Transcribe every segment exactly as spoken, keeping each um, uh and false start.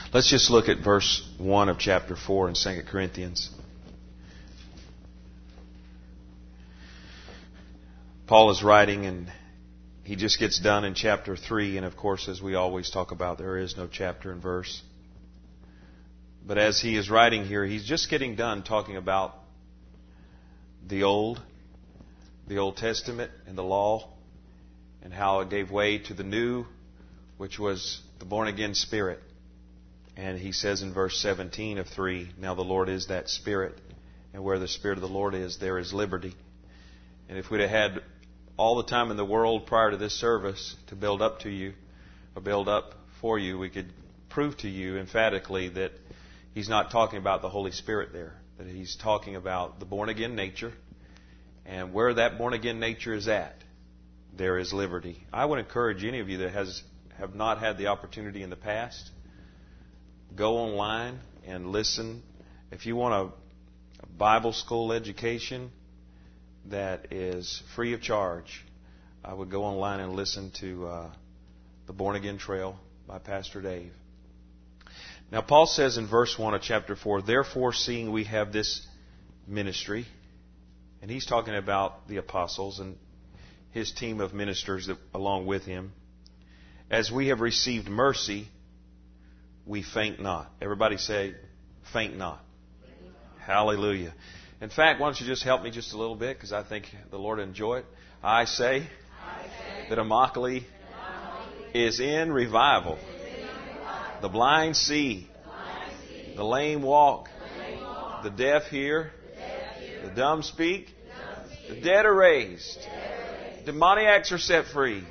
Let's just look at verse one of chapter four in Second Corinthians. Paul is writing, and he just gets done in chapter three. And of course, as we always talk about, there is no chapter and verse. But as he is writing here, he's just getting done talking about the Old, the Old Testament and the law, and how it gave way to the new, which was the born-again Spirit. And he says in verse seventeen of three, now the Lord is that Spirit, and where the Spirit of the Lord is, there is liberty. And if we'd have had all the time in the world prior to this service to build up to you, or build up for you, we could prove to you emphatically that he's not talking about the Holy Spirit there, that he's talking about the born-again nature, and where that born-again nature is at, there is liberty. I would encourage any of you that has have not had the opportunity in the past, go online and listen. If you want a, a Bible school education that is free of charge, I would go online and listen to uh, the Born Again Trail by Pastor Dave. Now, Paul says in verse one of chapter four, therefore, seeing we have this ministry, and he's talking about the apostles and his team of ministers that, along with him, as we have received mercy, we faint not. Everybody say, faint not. Faint not. Hallelujah. In fact, why don't you just help me just a little bit, because I think the Lord will enjoy it. I say, I say that Immokalee is in revival. The blind see, the lame walk, the deaf hear, the dumb speak, the dead are raised, demoniacs are set free,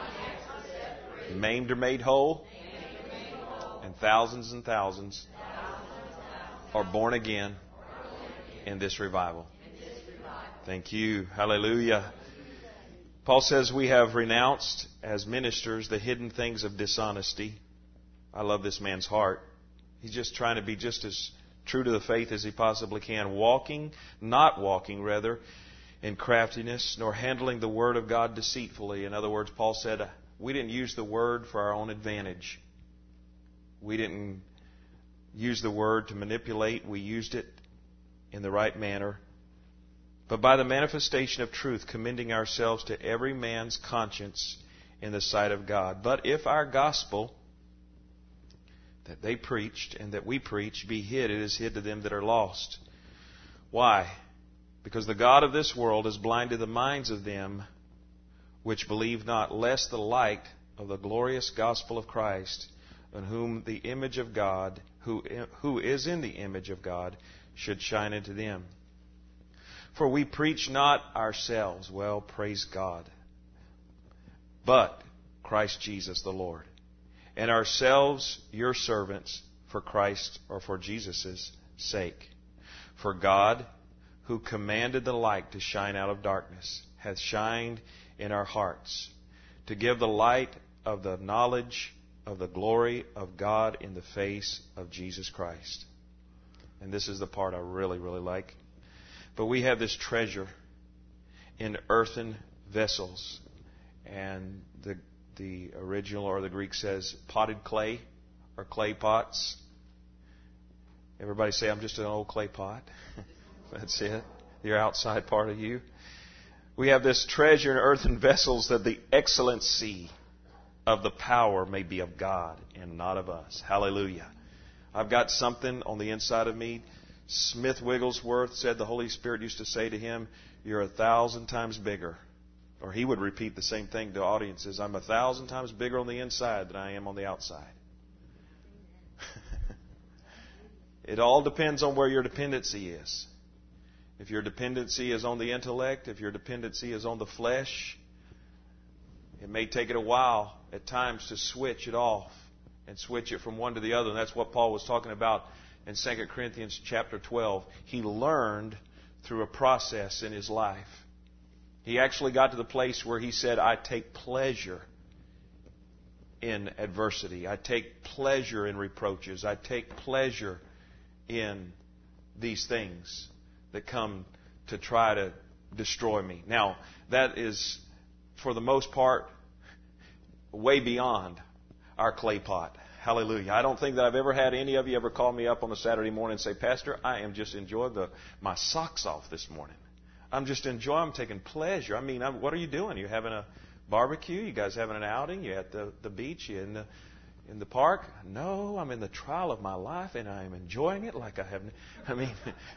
the maimed are made whole, and thousands and thousands are born again in this revival. Thank you. Hallelujah. Paul says we have renounced as ministers the hidden things of dishonesty. I love this man's heart. He's just trying to be just as true to the faith as he possibly can. Walking, not walking, rather, in craftiness, nor handling the word of God deceitfully. In other words, Paul said, we didn't use the word for our own advantage. We didn't use the word to manipulate. We used it in the right manner. But by the manifestation of truth, commending ourselves to every man's conscience in the sight of God. But if our gospel that they preached and that we preach be hid, it is hid to them that are lost. Why? Because the God of this world has blinded the minds of them which believe not, lest the light of the glorious gospel of Christ, in whom the image of God, who, who is in the image of God, should shine into them. For we preach not ourselves, well, praise God, but Christ Jesus the Lord, and ourselves your servants for Christ or for Jesus' sake. For God, who commanded the light to shine out of darkness, hath shined in our hearts, to give the light of the knowledge of the glory of God in the face of Jesus Christ. And this is the part I really, really like. But we have this treasure in earthen vessels. And the the original, or the Greek says, potted clay, or clay pots. Everybody say, I'm just an old clay pot. That's it. Your outside part of you. We have this treasure in earthen vessels, that the excellency of the power may be of God and not of us. Hallelujah. I've got something on the inside of me. Smith Wigglesworth said the Holy Spirit used to say to him, you're a thousand times bigger. Or he would repeat the same thing to audiences. I'm a thousand times bigger on the inside than I am on the outside. It all depends on where your dependency is. If your dependency is on the intellect, if your dependency is on the flesh, it may take it a while at times to switch it off and switch it from one to the other. And that's what Paul was talking about in Second Corinthians chapter twelve. He learned through a process in his life. He actually got to the place where he said, I take pleasure in adversity. I take pleasure in reproaches. I take pleasure in these things that come to try to destroy me. Now, that is, for the most part, way beyond our clay pot. Hallelujah. I don't think that I've ever had any of you ever call me up on a Saturday morning and say, Pastor, I am just enjoying the, my socks off this morning. I'm just enjoying, I'm taking pleasure. I mean, I'm, what are you doing? You're having a barbecue? You guys having an outing? You're at the, the beach? You're in the, in the park? No, I'm in the trial of my life and I am enjoying it like I have. I mean,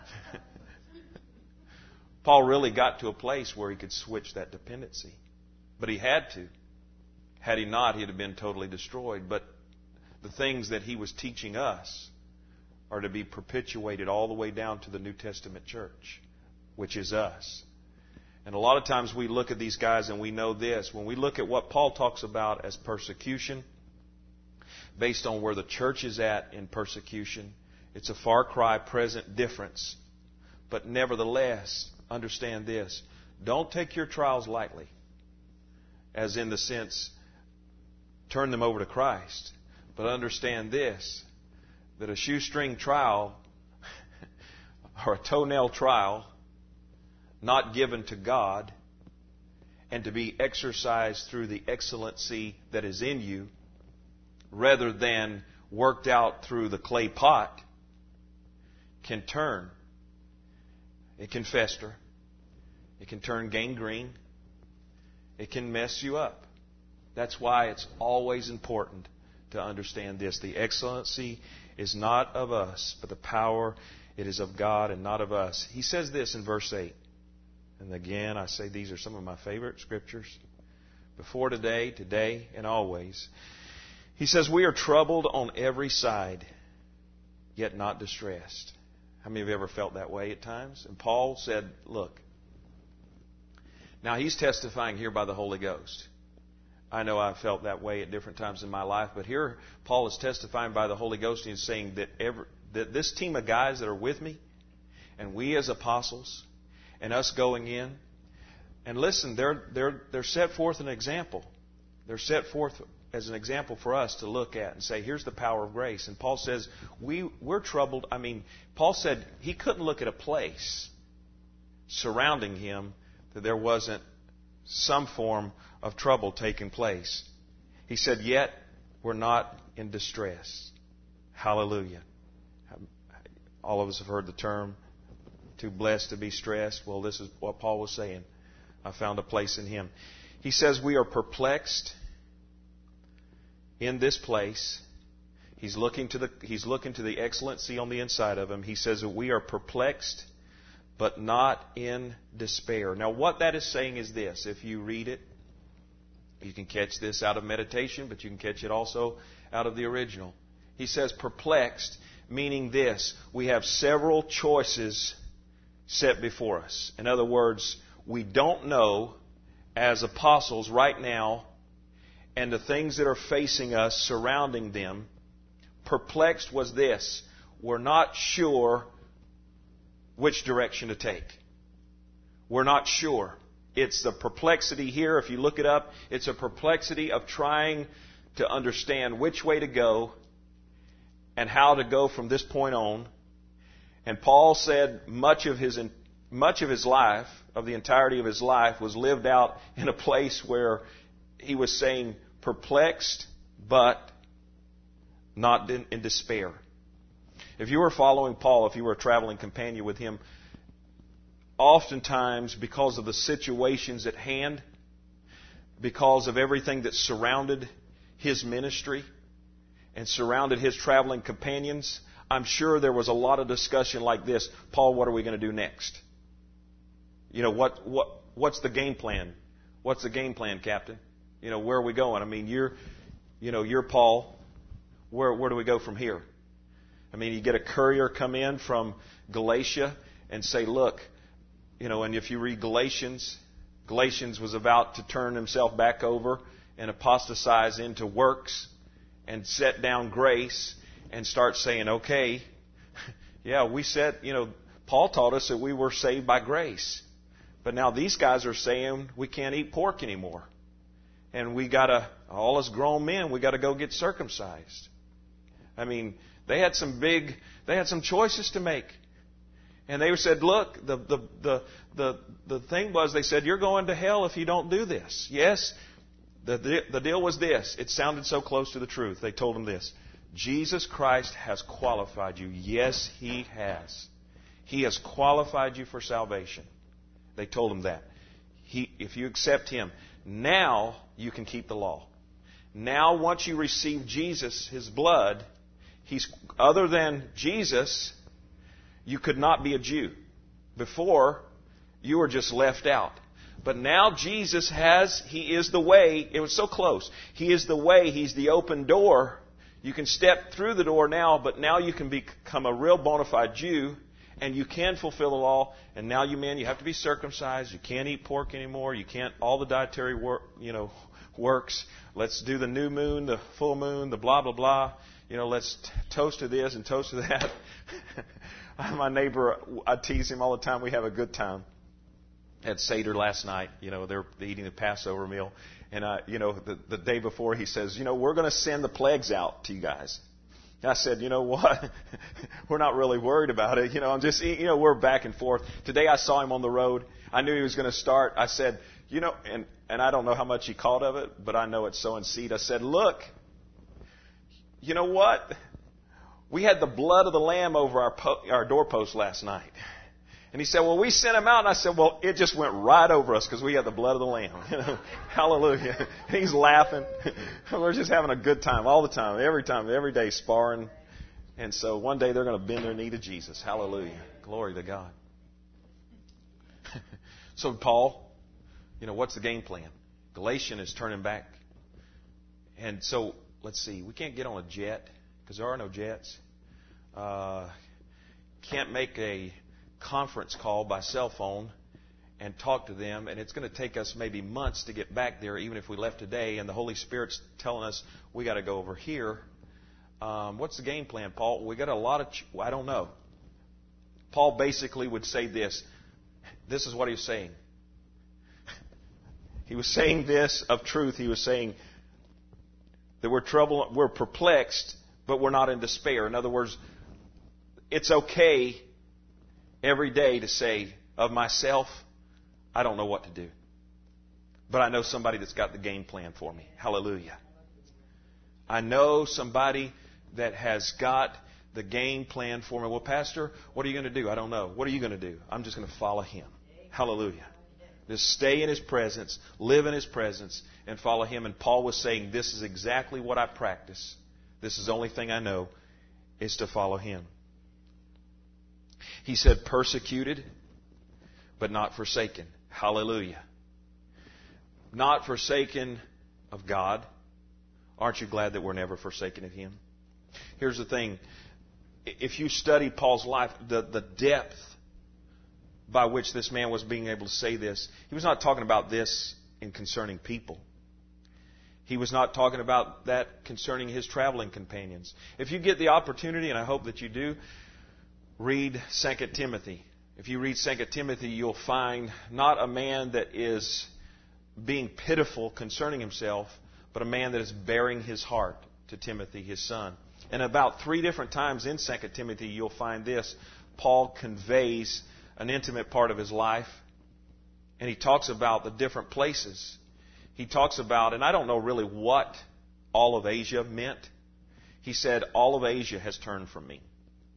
Paul really got to a place where he could switch that dependency. But he had to. Had he not, he'd have been totally destroyed. But the things that he was teaching us are to be perpetuated all the way down to the New Testament church, which is us. And a lot of times we look at these guys and we know this. When we look at what Paul talks about as persecution, based on where the church is at in persecution, it's a far cry present difference. But nevertheless, understand this. Don't take your trials lightly, as in the sense, turn them over to Christ. But understand this, that a shoestring trial or a toenail trial not given to God and to be exercised through the excellency that is in you rather than worked out through the clay pot can turn. It can fester. It can turn gangrene. It can mess you up. That's why it's always important to understand this. The excellency is not of us, but the power, it is of God and not of us. He says this in verse eight. And again, I say these are some of my favorite scriptures. Before today, today, and always. He says, we are troubled on every side, yet not distressed. How many of you ever felt that way at times? And Paul said, look. Now, he's testifying here by the Holy Ghost. I know I've felt that way at different times in my life, but here Paul is testifying by the Holy Ghost and he's saying that, every, that this team of guys that are with me, and we as apostles, and us going in, and listen, they're, they're, they're set forth an example. They're set forth as an example for us to look at and say, here's the power of grace. And Paul says, we, we're troubled. I mean, Paul said he couldn't look at a place surrounding him that there wasn't some form of trouble taking place. He said, yet we're not in distress. Hallelujah. All of us have heard the term, too blessed to be stressed. Well, this is what Paul was saying. I found a place in him. He says we are perplexed in this place. He's looking to the, he's looking to the excellency on the inside of him. He says that we are perplexed, but not in despair. Now, what that is saying is this. If you read it, you can catch this out of meditation, but you can catch it also out of the original. He says perplexed, meaning this. We have several choices set before us. In other words, we don't know as apostles right now, and the things that are facing us, surrounding them. Perplexed was this. We're not sure which direction to take. We're not sure. It's the perplexity here. If you look it up, it's a perplexity of trying to understand which way to go and how to go from this point on. And Paul said much of his much of his life, of the entirety of his life, was lived out in a place where he was saying perplexed, but not in, in despair. If you were following Paul, if you were a traveling companion with him, oftentimes because of the situations at hand, because of everything that surrounded his ministry and surrounded his traveling companions, I'm sure there was a lot of discussion like this. Paul, what are we going to do next? You know, what what what's the game plan? What's the game plan, Captain? You know, where are we going? I mean, you're, you know, you're Paul. Where where do we go from here? I mean, you get a courier come in from Galatia and say, look, you know, and if you read Galatians, Galatians was about to turn himself back over and apostatize into works and set down grace and start saying, okay, yeah, we said, you know, Paul taught us that we were saved by grace. But now these guys are saying we can't eat pork anymore. And we got to, all us grown men, we got to go get circumcised. I mean, they had some big, they had some choices to make. And they said, look, the, the, the, the, the thing was, they said, you're going to hell if you don't do this. Yes, the, the, the deal was this. It sounded so close to the truth. They told them this. Jesus Christ has qualified you. Yes, He has. He has qualified you for salvation. They told him that. He, if you accept Him, now you can keep the law. Now, once you receive Jesus, His blood, He's other than Jesus, you could not be a Jew. Before, you were just left out. But now Jesus has, He is the way. It was so close. He is the way. He's the open door. You can step through the door now, but now you can become a real bona fide Jew, and you can fulfill the law. And now you men, you have to be circumcised. You can't eat pork anymore. You can't, all the dietary work, you know, works. Let's do the new moon, the full moon, the blah, blah, blah. You know, let's t- toast to this and toast to that. My neighbor, I tease him all the time. We have a good time. At Seder last night, you know, they're eating the Passover meal. And, I, you know, the, the day before he says, you know, we're going to send the plagues out to you guys. And I said, you know what? We're not really worried about it. You know, I'm just, you know, we're back and forth. Today I saw him on the road. I knew he was going to start. I said, you know, and, and I don't know how much he caught of it, but I know it's sowing seed. I said, look, you know what? We had the blood of the Lamb over our, po- our doorpost last night. And he said, well, we sent him out. And I said, well, it just went right over us because we had the blood of the Lamb. You know, hallelujah. He's laughing. We're just having a good time all the time, every time, every day sparring. And so one day they're going to bend their knee to Jesus. Hallelujah. Glory to God. So Paul, you know, what's the game plan? Galatian is turning back. And so, let's see, we can't get on a jet because there are no jets. Uh, can't make a conference call by cell phone and talk to them, and it's going to take us maybe months to get back there, even if we left today, and the Holy Spirit's telling us we got to go over here. Um, what's the game plan, Paul? We got a lot of, ch- I don't know. Paul basically would say this. This is what he was saying. He was saying this of truth. He was saying that we're troubled, we're perplexed, but we're not in despair. In other words, it's okay every day to say, of myself, I don't know what to do. But I know somebody that's got the game plan for me. Hallelujah. I know somebody that has got the game plan for me. Well, Pastor, what are you going to do? I don't know. What are you going to do? I'm just going to follow Him. Hallelujah. Just stay in His presence, live in His presence, and follow Him. And Paul was saying, this is exactly what I practice. This is the only thing I know, is to follow Him. He said, persecuted, but not forsaken. Hallelujah. Not forsaken of God. Aren't you glad that we're never forsaken of Him? Here's the thing. If you study Paul's life, the, the depth by which this man was being able to say this, he was not talking about this in concerning people. He was not talking about that concerning his traveling companions. If you get the opportunity, and I hope that you do, read Second Timothy. If you read Second Timothy, you'll find not a man that is being pitiful concerning himself, but a man that is bearing his heart to Timothy, his son. And about three different times in Second Timothy, you'll find this. Paul conveys an intimate part of his life, and he talks about the different places. He talks about, and I don't know really what all of Asia meant. He said, all of Asia has turned from me.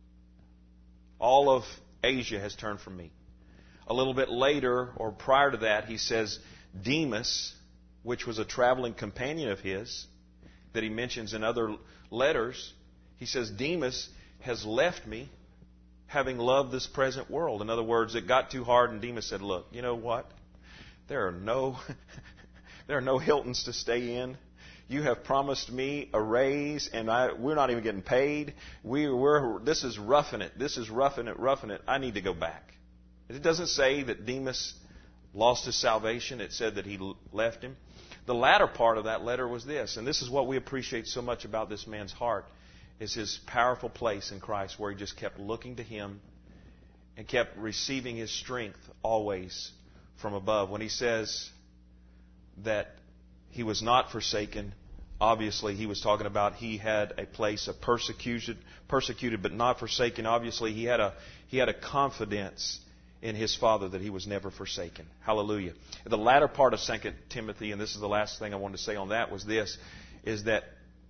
All of Asia has turned from me. A little bit later, or prior to that, he says, Demas, which was a traveling companion of his, that he mentions in other letters, he says, Demas has left me, having loved this present world. In other words, it got too hard, and Demas said, look, you know what? There are no, there are no Hiltons to stay in. You have promised me a raise, and I, we're not even getting paid. We, we're, this is roughing it. This is roughing it, roughing it. I need to go back. It doesn't say that Demas lost his salvation. It said that he left him. The latter part of that letter was this, and this is what we appreciate so much about this man's heart, is his powerful place in Christ, where he just kept looking to Him and kept receiving his strength always from above. When he says that he was not forsaken, obviously he was talking about he had a place of persecution, persecuted but not forsaken. Obviously he had a he had a confidence in his Father that he was never forsaken. Hallelujah. The latter part of Second Timothy, and this is the last thing I wanted to say on that, was this, is that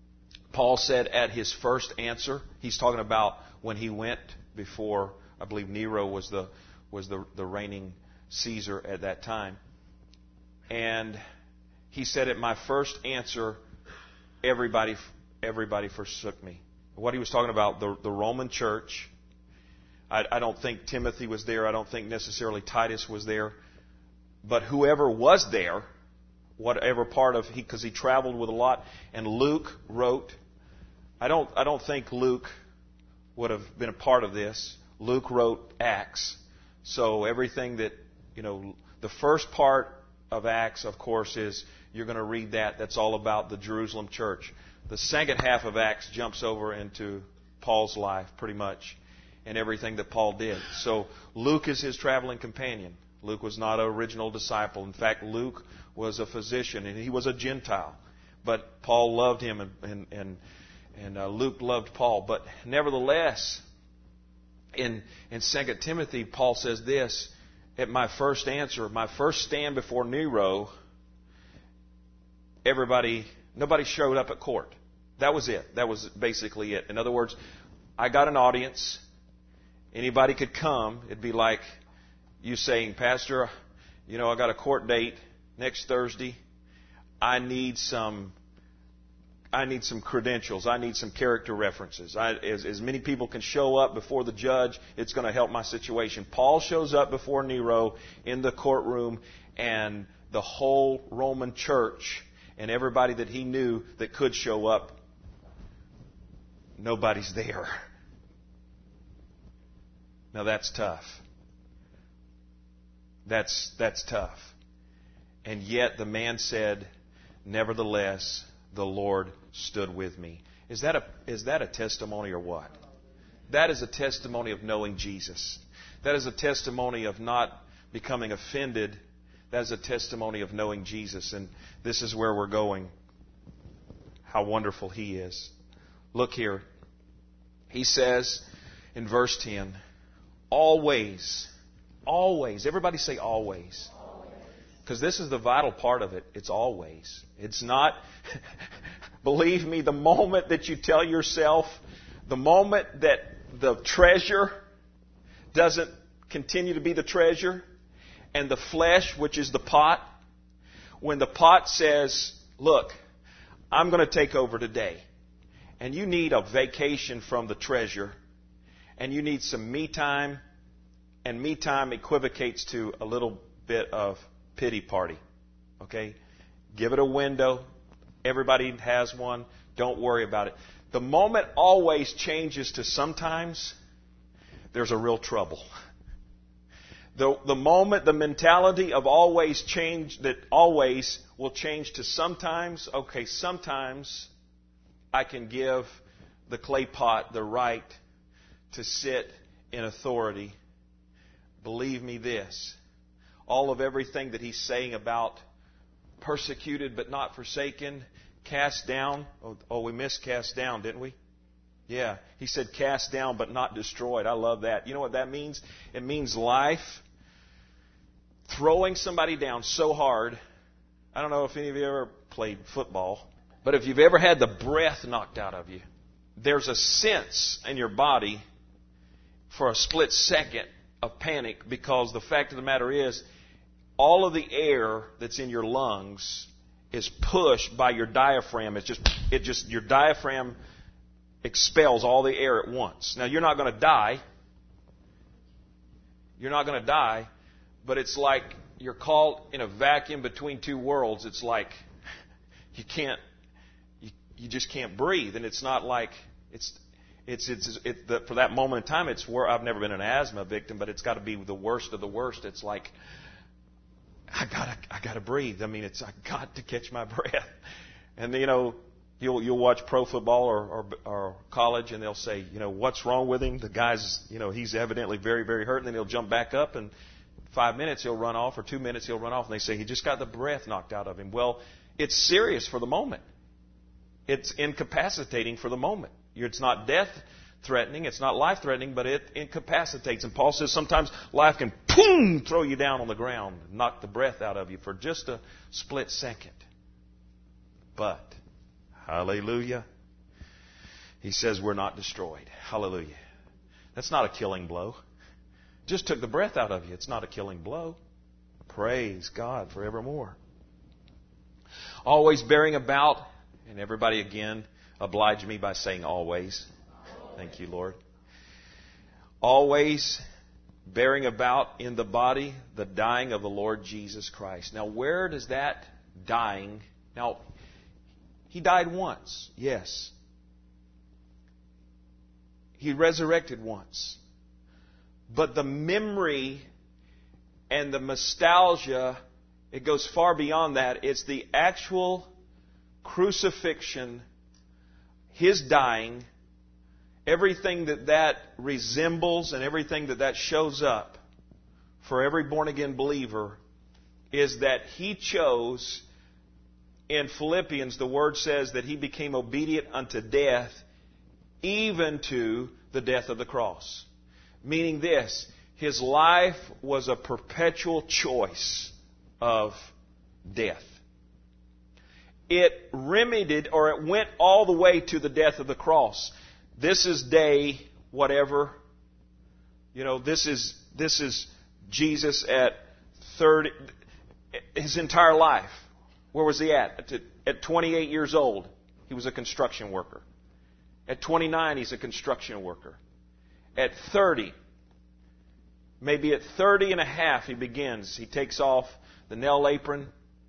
Paul said at his first answer, he's talking about when he went before, I believe Nero was the was the, the reigning Caesar at that time. And he said, at my first answer, everybody everybody forsook me. What he was talking about, the, the Roman church. I, I don't think Timothy was there. I don't think necessarily Titus was there. But whoever was there, whatever part of he, because he traveled with a lot, and Luke wrote. I don't. I don't think Luke would have been a part of this. Luke wrote Acts, so everything that you know, the first part of Acts, of course, is you're going to read that. That's all about the Jerusalem church. The second half of Acts jumps over into Paul's life, pretty much, and everything that Paul did. So Luke is his traveling companion. Luke was not an original disciple. In fact, Luke was a physician, and he was a Gentile. But Paul loved him, and and and, and uh, Luke loved Paul. But nevertheless, in in Second Timothy, Paul says this: at my first answer, my first stand before Nero, everybody, nobody showed up at court. That was it. That was basically it. In other words, I got an audience. Anybody could come. It'd be like you saying, Pastor, you know, I got a court date next Thursday. I need some, I need some credentials. I need some character references. I, as, as many people can show up before the judge, it's going to help my situation. Paul shows up before Nero in the courtroom, and the whole Roman church and everybody that he knew that could show up, nobody's there. Now that's tough. That's that's tough. And yet the man said, nevertheless, the Lord stood with me. Is that a is that a testimony or what? That is a testimony of knowing Jesus. That is a testimony of not becoming offended. That is a testimony of knowing Jesus. And this is where we're going. How wonderful He is. Look here. He says in verse ten, always, always, everybody say always. Because this is the vital part of it. It's always. It's not, believe me, the moment that you tell yourself, the moment that the treasure doesn't continue to be the treasure, and the flesh, which is the pot, when the pot says, look, I'm going to take over today, and you need a vacation from the treasure, and you need some me time, and me time equivocates to a little bit of pity party. Okay? Give it a window. Everybody has one. Don't worry about it. The moment always changes to sometimes, there's a real trouble. The, the moment, the mentality of always change, that always will change to sometimes, okay, sometimes I can give the clay pot the right to sit in authority. Believe me this, all of everything that he's saying about persecuted but not forsaken, cast down. Oh, oh, we missed cast down, didn't we? Yeah. He said cast down but not destroyed. I love that. You know what that means? It means life throwing somebody down so hard. I don't know if any of you ever played football, but if you've ever had the breath knocked out of you, there's a sense in your body for a split second of panic, because the fact of the matter is, all of the air that's in your lungs is pushed by your diaphragm. It's just, it just, your diaphragm expels all the air at once. Now, you're not going to die. You're not going to die, but it's like you're caught in a vacuum between two worlds. It's like you can't, you, you just can't breathe, and it's not like it's. It's it's it, the, for that moment in time. It's where I've never been an asthma victim, but it's got to be the worst of the worst. It's like I gotta I gotta breathe. I mean, it's I got to catch my breath. And you know, you'll you'll watch pro football or, or or college, and they'll say, you know, what's wrong with him? The guy's, you know, he's evidently very very hurt. And then he'll jump back up, and five minutes he'll run off, or two minutes he'll run off, and they say he just got the breath knocked out of him. Well, it's serious for the moment. It's incapacitating for the moment. It's not death-threatening, it's not life-threatening, but it incapacitates. And Paul says sometimes life can, boom, throw you down on the ground, knock the breath out of you for just a split second. But, hallelujah, He says we're not destroyed. Hallelujah. That's not a killing blow. Just took the breath out of you. It's not a killing blow. Praise God forevermore. Always bearing about, and everybody again, oblige me by saying always. Thank you, Lord. Always bearing about in the body the dying of the Lord Jesus Christ. Now, where does that dying... Now, He died once, yes. He resurrected once. But the memory and the nostalgia, it goes far beyond that. It's the actual crucifixion, His dying, everything that that resembles and everything that that shows up for every born-again believer is that He chose, in Philippians, the Word says that He became obedient unto death, even to the death of the cross. Meaning this, His life was a perpetual choice of death. It remedied, or it went all the way to the death of the cross. This is day whatever. You know, this is this is Jesus at thirty, his entire life. Where was He at? At twenty-eight years old, He was a construction worker. At twenty-nine, He's a construction worker. At thirty, maybe at thirty and a half, He begins. He takes off the nail apron.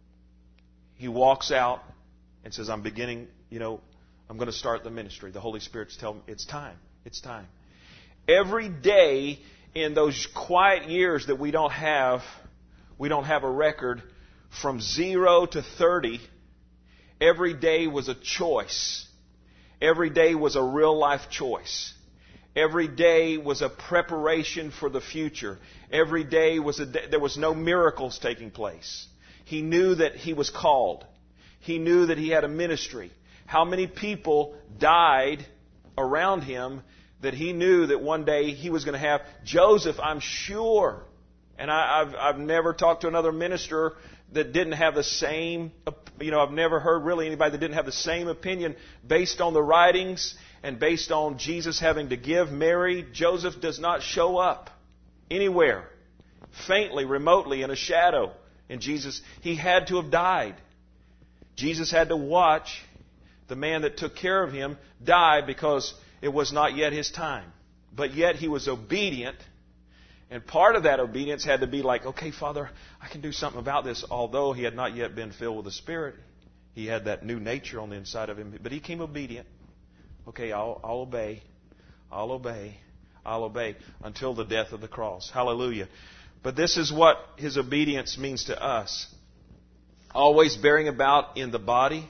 He walks out and says, I'm beginning, you know, I'm going to start the ministry. The Holy Spirit's telling me, it's time. It's time. Every day in those quiet years that we don't have, we don't have a record, from zero to thirty, every day was a choice. Every day was a real life choice. Every day was a preparation for the future. Every day was a day, there was no miracles taking place. He knew that he was called. He knew that he had a ministry. How many people died around him that he knew that one day he was going to have? Joseph, I'm sure, and I, I've, I've never talked to another minister that didn't have the same, you know, I've never heard really anybody that didn't have the same opinion based on the writings and based on Jesus having to give Mary. Joseph does not show up anywhere, faintly, remotely, in a shadow. And Jesus, he had to have died. Jesus had to watch the man that took care of him die because it was not yet his time. But yet he was obedient. And part of that obedience had to be like, okay, Father, I can do something about this. Although he had not yet been filled with the Spirit, he had that new nature on the inside of him. But he came obedient. Okay, I'll, I'll obey. I'll obey. I'll obey until the death of the cross. Hallelujah. But this is what his obedience means to us. Always bearing about in the body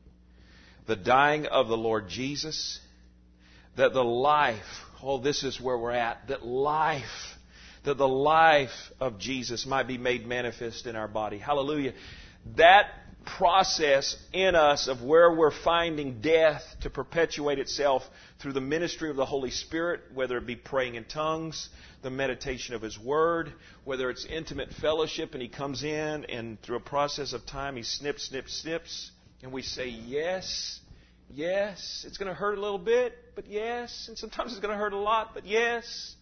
the dying of the Lord Jesus, that the life, oh, this is where we're at, that life, that the life of Jesus might be made manifest in our body. Hallelujah. That process in us of where we're finding death to perpetuate itself through the ministry of the Holy Spirit, whether it be praying in tongues, the meditation of His Word, whether it's intimate fellowship and He comes in and through a process of time He snips, snips, snips, and we say yes, yes. It's going to hurt a little bit, but yes. And sometimes it's going to hurt a lot, but yes,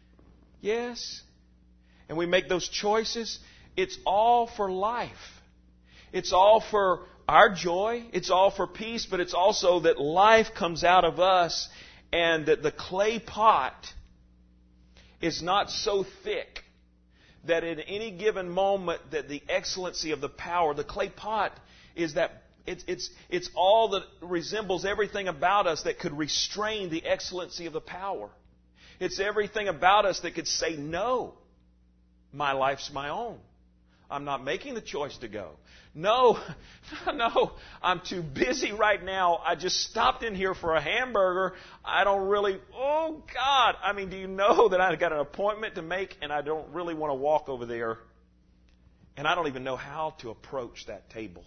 yes. And we make those choices. It's all for life. It's all for our joy. It's all for peace, but it's also that life comes out of us and that the clay pot is not so thick that at any given moment that the excellency of the power, the clay pot is that it's, it's, it's all that resembles everything about us that could restrain the excellency of the power. It's everything about us that could say, no, my life's my own. I'm not making the choice to go. No, no, I'm too busy right now. I just stopped in here for a hamburger. I don't really, oh God, I mean, do you know that I've got an appointment to make and I don't really want to walk over there? And I don't even know how to approach that table.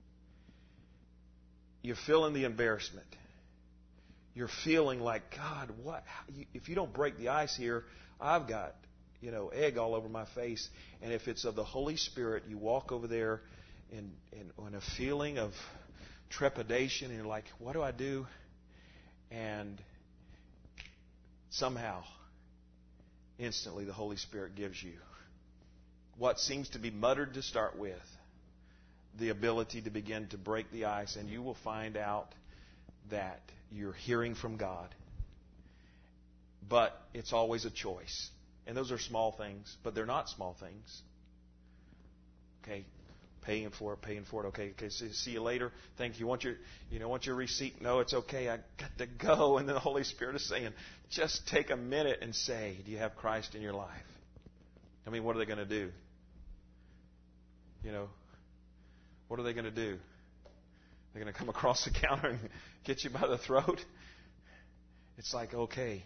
You're feeling the embarrassment. You're feeling like, God, what? If you don't break the ice here, I've got, you know, egg all over my face. And if it's of the Holy Spirit, you walk over there in, in, in a feeling of trepidation, and you're like, what do I do? And somehow, instantly, the Holy Spirit gives you what seems to be muttered to start with, the ability to begin to break the ice, and you will find out that you're hearing from God. But it's always a choice. And those are small things, but they're not small things. Okay, paying for it, paying for it. Okay, okay, see, see you later. Thank you. Want your, you know, want your receipt? No, it's okay. I got to go. And then the Holy Spirit is saying, just take a minute and say, do you have Christ in your life? I mean, what are they going to do? You know, what are they going to do? They're going to come across the counter and get you by the throat? It's like, okay.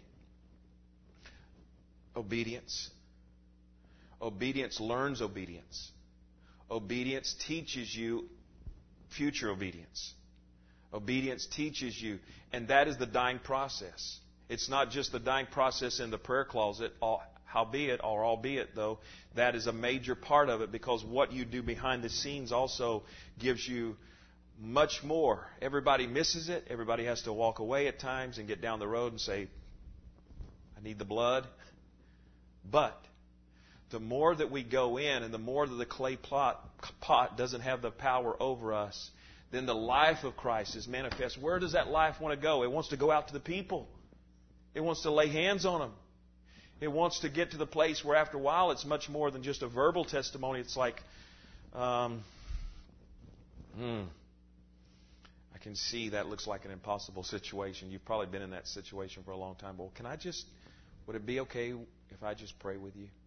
Obedience. Obedience learns obedience. Obedience teaches you future obedience. Obedience teaches you, and that is the dying process. It's not just the dying process in the prayer closet, howbeit, or albeit though, that is a major part of it, because what you do behind the scenes also gives you much more. Everybody misses it. Everybody has to walk away at times and get down the road and say, I need the blood. But the more that we go in and the more that the clay pot, pot doesn't have the power over us, then the life of Christ is manifest. Where does that life want to go? It wants to go out to the people. It wants to lay hands on them. It wants to get to the place where after a while it's much more than just a verbal testimony. It's like, um, hmm, I can see that looks like an impossible situation. You've probably been in that situation for a long time. Well, can I just, would it be okay if I just pray with you?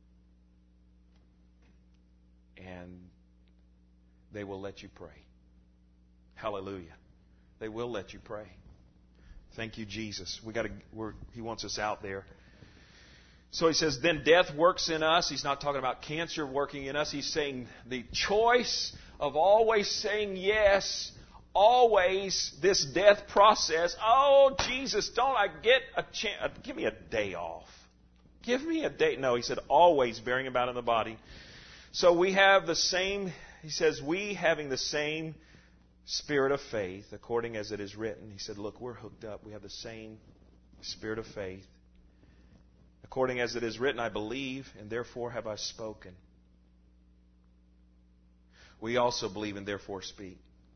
And they will let you pray. Hallelujah. They will let you pray. Thank you, Jesus. We got to. We're, he wants us out there. So he says, then death works in us. He's not talking about cancer working in us. He's saying the choice of always saying yes, always this death process. Oh, Jesus, don't I get a chance? Give me a day off. Give me a day. No, he said always bearing about in the body. So we have the same, he says, we having the same spirit of faith, according as it is written. He said, look, we're hooked up. We have the same spirit of faith. According as it is written, I believe, and therefore have I spoken. We also believe and therefore speak.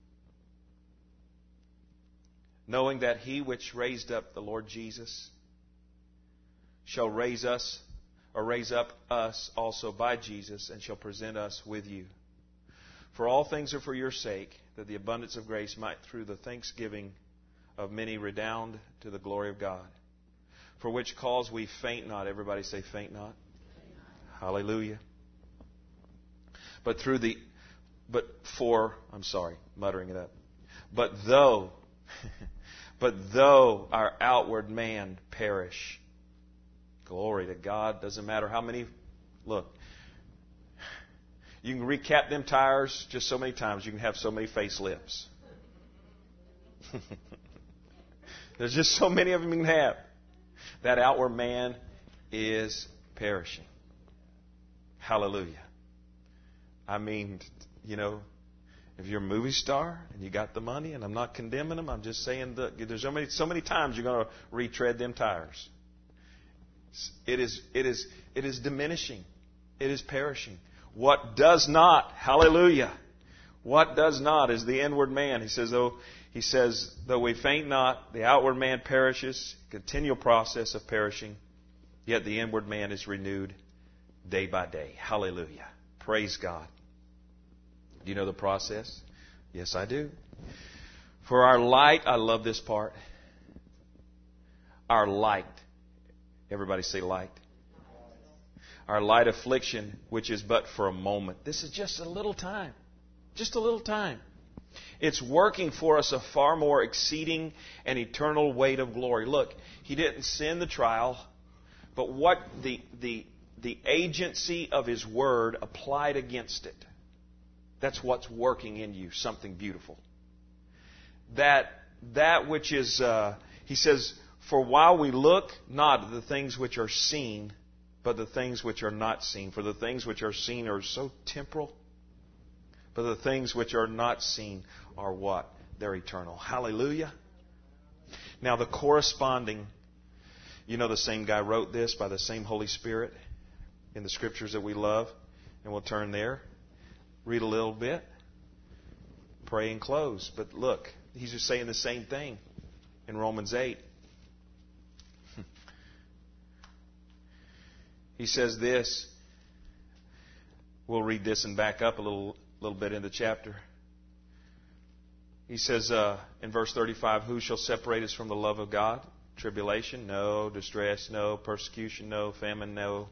Knowing that he which raised up the Lord Jesus shall raise us, or raise up us also by Jesus, and shall present us with you. For all things are for your sake, that the abundance of grace might through the thanksgiving of many redound to the glory of God. For which cause we faint not. Everybody say faint not. Faint not. Hallelujah. But through the, but for, I'm sorry, muttering it up. But though, but though our outward man perish. Glory to God. Doesn't matter how many, look. You can recap them tires just so many times. You can have so many facelifts. There's just so many of them you can have. That outward man is perishing. Hallelujah. I mean, you know, if you're a movie star and you got the money, and I'm not condemning them, I'm just saying that there's so many, so many times you're going to retread them tires. It is, it is, it is diminishing. It is perishing. What does not, hallelujah, what does not is the inward man. He says, though, he says, though we faint not, the outward man perishes, continual process of perishing, yet the inward man is renewed day by day. Hallelujah. Praise God. Do you know the process? Yes, I do. For our light, I love this part. Our light. Everybody say light. Our light affliction, which is but for a moment. This is just a little time. Just a little time. It's working for us a far more exceeding and eternal weight of glory. Look, He didn't send the trial, but what the, the, the agency of His Word applied against it. That's what's working in you, something beautiful. That, that which is, uh, He says, for while we look not at the things which are seen, but the things which are not seen. For the things which are seen are so temporal, but the things which are not seen are what? They're eternal. Hallelujah. Now the corresponding, you know, the same guy wrote this by the same Holy Spirit in the scriptures that we love. And we'll turn there, read a little bit, pray and close. But look, he's just saying the same thing in Romans eight. He says this. We'll read this and back up a little, little bit in the chapter. He says uh, in verse thirty-five, who shall separate us from the love of God? Tribulation? No. Distress? No. Persecution? No. Famine? No.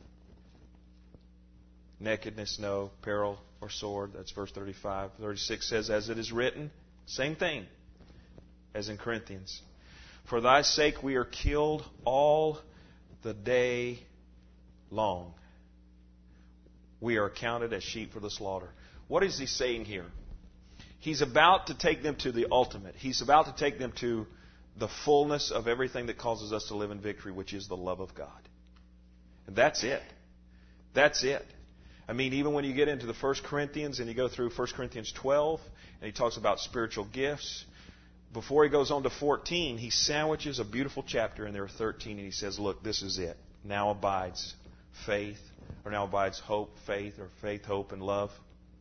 Nakedness? No. Peril or sword? That's verse thirty-five. thirty-six says, as it is written, same thing as in Corinthians. For thy sake we are killed all the day long. We are counted as sheep for the slaughter. What is he saying here? He's about to take them to the ultimate. He's about to take them to the fullness of everything that causes us to live in victory, which is the love of God. And that's it. That's it. I mean, even when you get into the First Corinthians and you go through First Corinthians twelve, and he talks about spiritual gifts, before he goes on to fourteen, he sandwiches a beautiful chapter in there, thirteen, and he says, look, this is it. Now abides faith, or now abides hope, faith, or faith, hope, and love.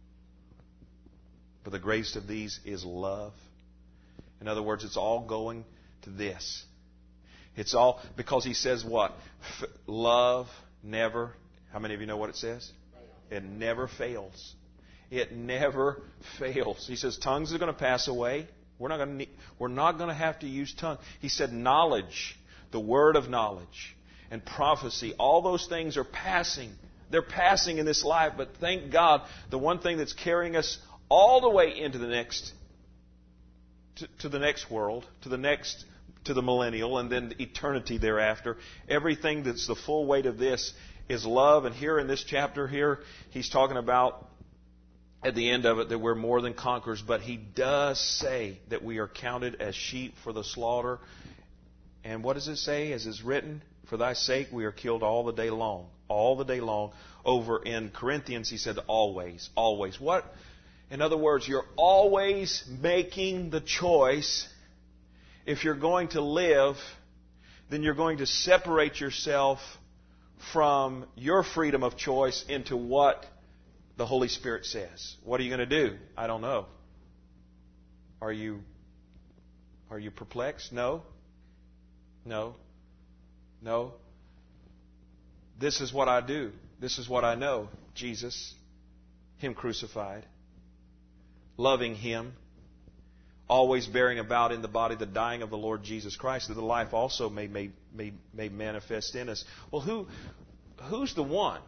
But the greatest of these is love. In other words, it's all going to this. It's all, because he says what? F- love never, how many of you know what it says? It never fails. It never fails. He says tongues are going to pass away. We're not going to need, we're not going to have to use tongues. He said knowledge, the word of knowledge, and prophecy, all those things are passing. They're passing in this life, but thank God, the one thing that's carrying us all the way into the next, to, to the next world, to the next, to the millennial, and then eternity thereafter. Everything that's the full weight of this is love. And here in this chapter here, he's talking about at the end of it that we're more than conquerors. But he does say that we are counted as sheep for the slaughter. And what does it say? As is written, for thy sake we are killed all the day long. All the day long. Over in Corinthians, he said always, always. What? In other words, you're always making the choice. If you're going to live, then you're going to separate yourself from your freedom of choice into what the Holy Spirit says. What are you going to do? I don't know. Are you, are you perplexed? No. No. No. This is what I do. This is what I know. Jesus, Him crucified, loving Him, always bearing about in the body the dying of the Lord Jesus Christ, that the life also may, may, may, may manifest in us. Well, who, who's the one?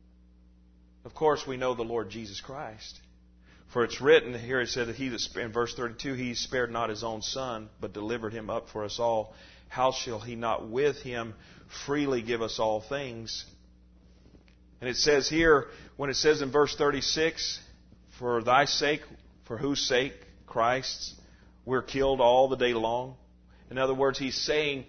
Of course, we know the Lord Jesus Christ. For it's written, here it said that He that, in verse thirty-two, He spared not His own Son, but delivered Him up for us all. How shall He not with Him freely give us all things? And it says here, when it says in verse thirty-six, for thy sake, for whose sake? Christ's. We're killed all the day long. In other words, He's saying,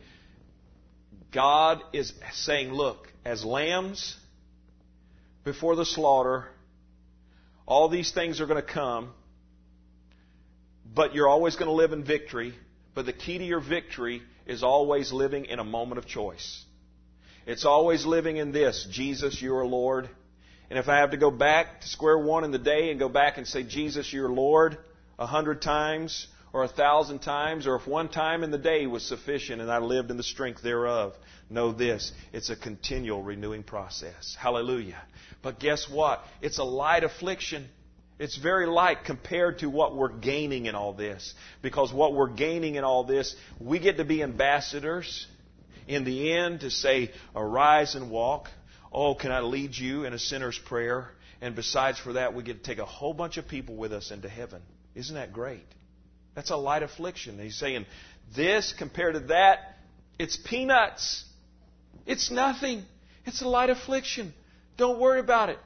God is saying, look, as lambs before the slaughter, all these things are going to come, but you're always going to live in victory. But the key to your victory is always living in a moment of choice. It's always living in this, Jesus, you're Lord. And if I have to go back to square one in the day and go back and say, Jesus, you're Lord, a hundred times or a thousand times, or if one time in the day was sufficient and I lived in the strength thereof, know this, it's a continual renewing process. Hallelujah. But guess what? It's a light affliction. It's very light compared to what we're gaining in all this. Because what we're gaining in all this, we get to be ambassadors in the end to say, arise and walk. Oh, can I lead you in a sinner's prayer? And besides for that, we get to take a whole bunch of people with us into heaven. Isn't that great? That's a light affliction. He's saying, this compared to that, it's peanuts. It's nothing. It's a light affliction. Don't worry about it.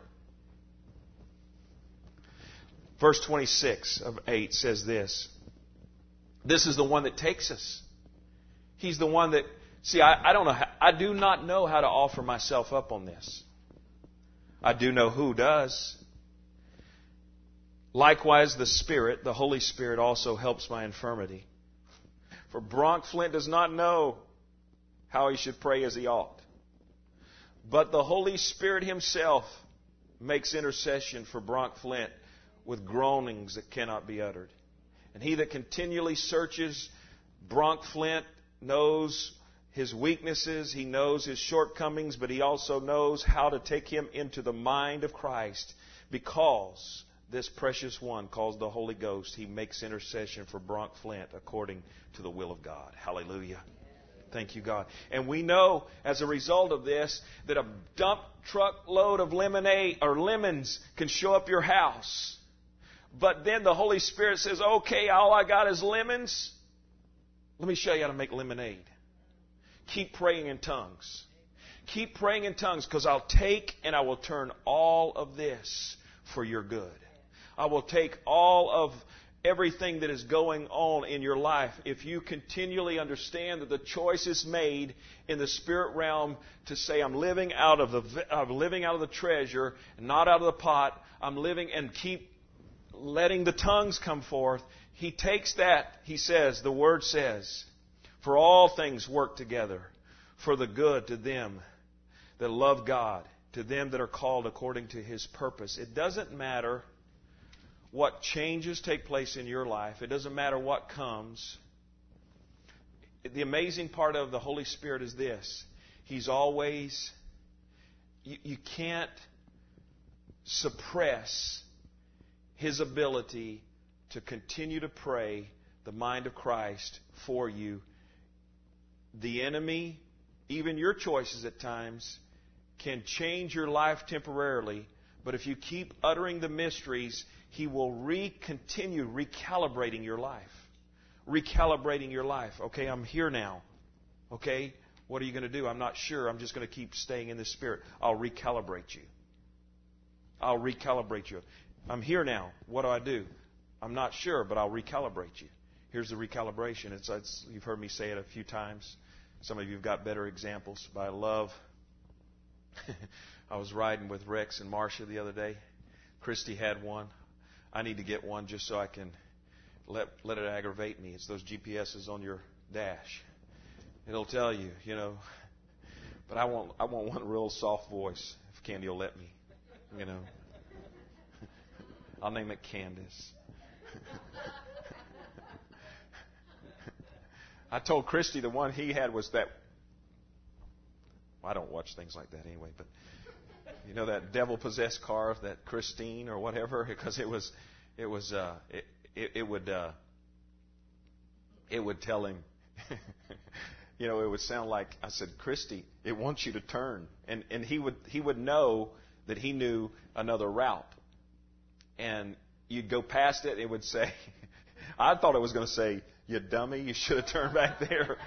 Verse twenty-six of eight says this. This is the one that takes us. He's the one that, see, I, I don't know, how, I do not know how to offer myself up on this. I do know who does. Likewise, the Spirit, the Holy Spirit also helps my infirmity. For Bronk Flint does not know how he should pray as he ought. But the Holy Spirit Himself makes intercession for Bronk Flint with groanings that cannot be uttered. And He that continually searches Bronk Flint knows his weaknesses, He knows his shortcomings, but He also knows how to take him into the mind of Christ, because this precious one, called the Holy Ghost, He makes intercession for Bronk Flint according to the will of God. Hallelujah. Thank you, God. And we know, as a result of this, that a dump truck load of lemonade or lemons can show up your house. But then the Holy Spirit says, okay, all I got is lemons. Let me show you how to make lemonade. Keep praying in tongues. Keep praying in tongues, because I'll take and I will turn all of this for your good. I will take all of everything that is going on in your life if you continually understand that the choice is made in the spirit realm to say, I'm living out of the I'm living out of the treasure, not out of the pot. I'm living, and keep letting the tongues come forth. He takes that, he says, the Word says, for all things work together for the good to them that love God, to them that are called according to His purpose. It doesn't matter what changes take place in your life. It doesn't matter what comes. The amazing part of the Holy Spirit is this. He's always, you, you can't suppress His ability to continue to pray the mind of Christ for you. The enemy, even your choices at times, can change your life temporarily. But if you keep uttering the mysteries, He will re continue recalibrating your life. Recalibrating your life. Okay, I'm here now. Okay, what are you going to do? I'm not sure. I'm just going to keep staying in the Spirit. I'll recalibrate you. I'll recalibrate you. I'm here now. What do I do? I'm not sure, but I'll recalibrate you. Here's the recalibration. It's, it's you've heard me say it a few times. Some of you have got better examples, but I love. I was riding with Rex and Marcia the other day. Christy had one. I need to get one just so I can let let it aggravate me. It's those G P S's on your dash. It'll tell you, you know. But I want I want one real soft voice, if Candy will let me. You know. I'll name it Candace. I told Christy the one he had was that. Well, I don't watch things like that anyway, but you know that devil-possessed car, that Christine or whatever, because it was, it was, uh, it, it, it would, uh, it would tell him, you know, it would sound like I said, Christy, it wants you to turn, and and he would he would know that he knew another route, and you'd go past it, it would say, I thought it was going to say, you dummy, you should have turned back there.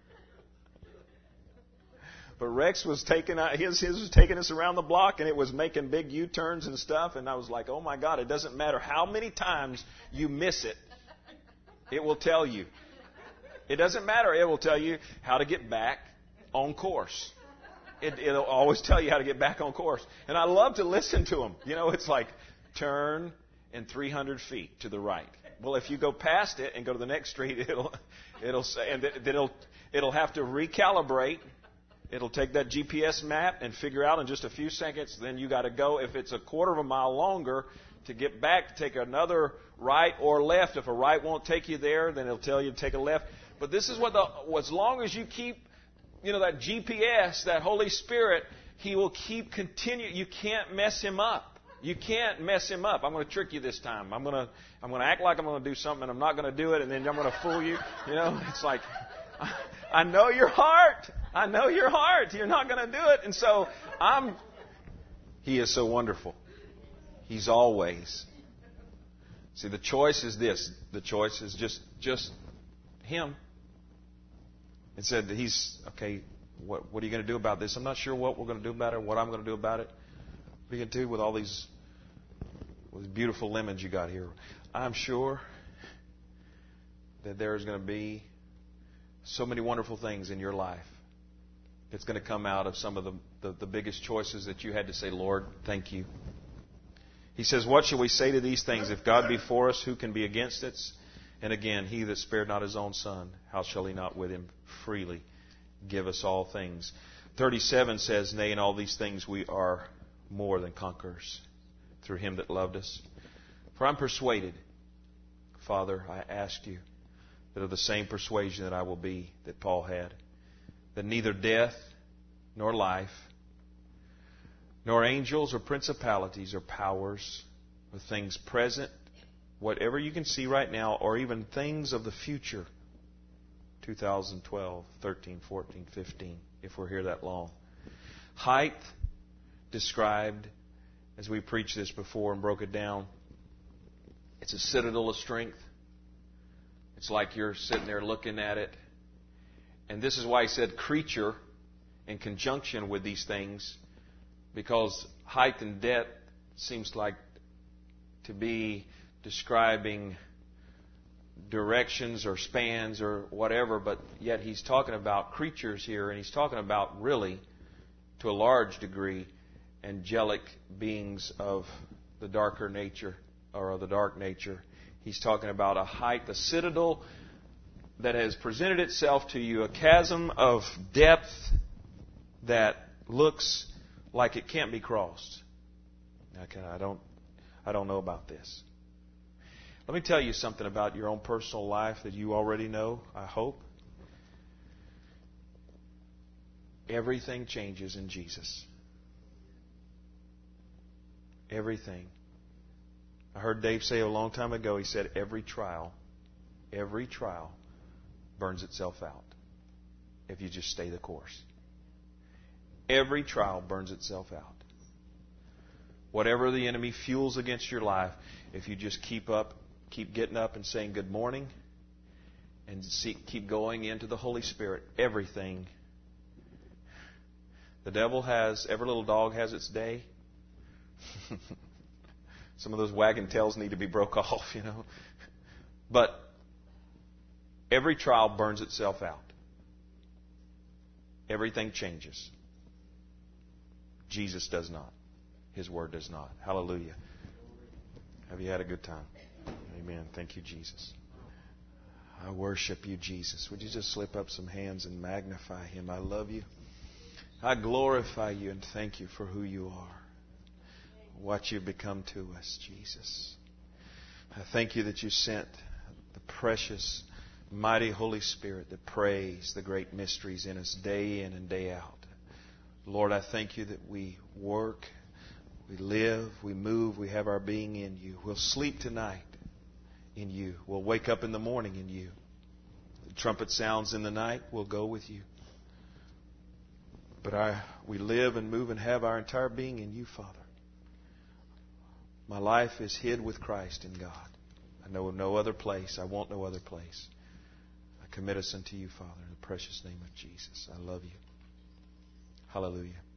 But Rex was taking his his was taking us around the block, and it was making big U-turns and stuff. And I was like, "Oh my God!" It doesn't matter how many times you miss it; it will tell you. It doesn't matter; it will tell you how to get back on course. It, it'll always tell you how to get back on course. And I love to listen to them. You know, it's like turn and three hundred feet to the right. Well, if you go past it and go to the next street, it'll it'll say, and then it'll it'll have to recalibrate. It'll take that G P S map and figure out in just a few seconds. Then you got to go. If it's a quarter of a mile longer to get back, take another right or left. If a right won't take you there, then it'll tell you to take a left. But this is what the as long as you keep, you know, that G P S, that Holy Spirit, He will keep continue. You can't mess Him up. You can't mess Him up. I'm going to trick you this time. I'm going to I'm going to act like I'm going to do something, and I'm not going to do it, and then I'm going to fool you. You know, it's like I know your heart. I know your heart. You're not going to do it. And so I'm, He is so wonderful. He's always. See, the choice is this. The choice is just, just Him. It said that He's, okay, what, what are you going to do about this? I'm not sure what we're going to do about it, what I'm going to do about it. What are you going to do with all these, with these beautiful lemons you got here? I'm sure that there's going to be so many wonderful things in your life. It's going to come out of some of the, the, the biggest choices that you had to say, Lord, thank you. He says, what shall we say to these things? If God be for us, who can be against us? And again, he that spared not his own Son, how shall he not with him freely give us all things? thirty-seven says, Nay, in all these things we are more than conquerors through him that loved us. For I'm persuaded, Father, I ask you, that of the same persuasion that I will be that Paul had, that neither death nor life, nor angels or principalities or powers, or things present, whatever you can see right now, or even things of the future, two thousand twelve, thirteen, fourteen, fifteen, if we're here that long. Height described, as we preached this before and broke it down, it's a citadel of strength. It's like you're sitting there looking at it. And this is why he said creature in conjunction with these things, because height and depth seems like to be describing directions or spans or whatever, but yet he's talking about creatures here, and he's talking about really, to a large degree, angelic beings of the darker nature or of the dark nature. He's talking about a height, a citadel that has presented itself to you, a chasm of depth that looks like it can't be crossed. Okay, I don't, I don't know about this. Let me tell you something about your own personal life that you already know, I hope. Everything changes in Jesus. Everything. I heard Dave say a long time ago, he said, every trial, every trial burns itself out if you just stay the course. Every trial burns itself out. Whatever the enemy fuels against your life, if you just keep up, keep getting up and saying good morning, and see, keep going into the Holy Spirit, everything. The devil has, every little dog has its day. Some of those wagging tails need to be broke off, you know. But every trial burns itself out. Everything changes. Jesus does not. His Word does not. Hallelujah. Have you had a good time? Amen. Thank you, Jesus. I worship you, Jesus. Would you just slip up some hands and magnify Him? I love you. I glorify you and thank you for who you are. What you've become to us, Jesus. I thank you that you sent the precious, mighty Holy Spirit that prays the great mysteries in us day in and day out. Lord, I thank you that we work, we live, we move, we have our being in you. We'll sleep tonight in you. We'll wake up in the morning in you. The trumpet sounds in the night, we'll go with you. But our, we live and move and have our entire being in you, Father. My life is hid with Christ in God. I know no other place. I want no other place. I commit us unto you, Father, in the precious name of Jesus. I love you. Hallelujah.